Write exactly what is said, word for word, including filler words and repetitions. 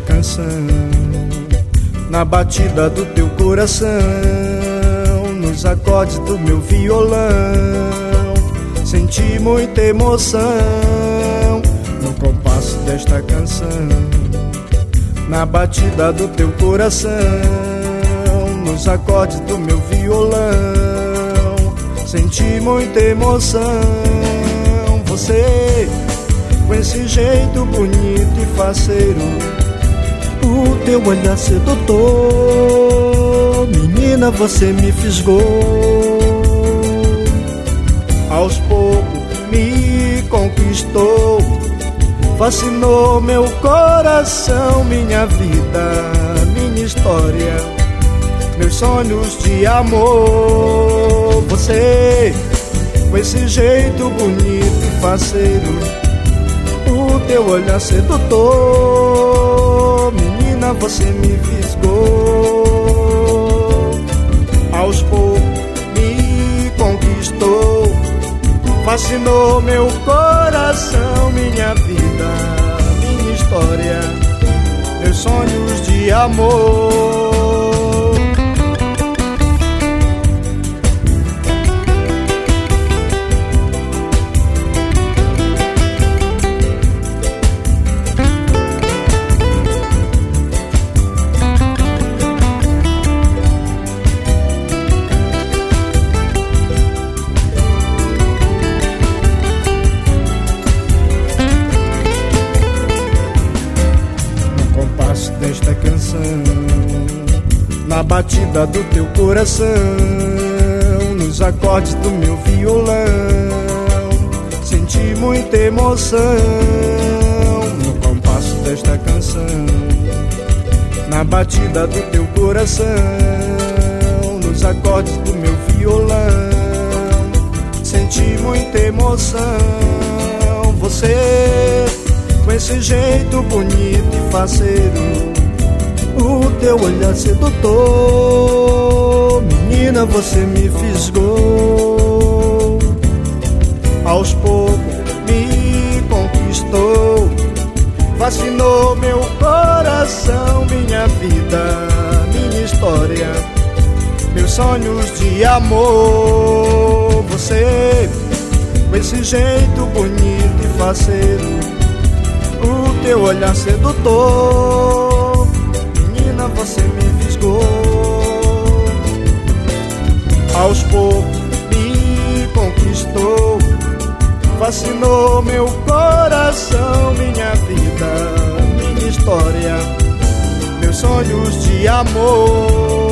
canção, na batida do teu coração, nos acordes do meu violão. Senti muita emoção no compasso desta canção, na batida do teu coração, nos acordes do meu violão. Senti muita emoção. Você, com esse jeito bonito e faceiro, o teu olhar sedutor, menina, você me fisgou. Aos poucos me conquistou, fascinou meu coração, minha vida, minha história, meus sonhos de amor. Você, com esse jeito bonito e faceiro, o teu olhar sedutor, menina, você me fisgou. Aos poucos me conquistou, fascinou meu coração, minha vida, minha história, meus sonhos de amor. Desta canção, na batida do teu coração, nos acordes do meu violão. Senti muita emoção no compasso desta canção, na batida do teu coração, nos acordes do meu violão. Senti muita emoção. Você, com esse jeito bonito e faceiro, o teu olhar sedutor, menina, você me fisgou. Aos poucos me conquistou, fascinou meu coração, minha vida, minha história, meus sonhos de amor. Você, com esse jeito bonito e faceiro, o teu olhar sedutor, menina, você me fisgou. Aos poucos me conquistou, fascinou meu coração, minha vida, minha história, meus sonhos de amor.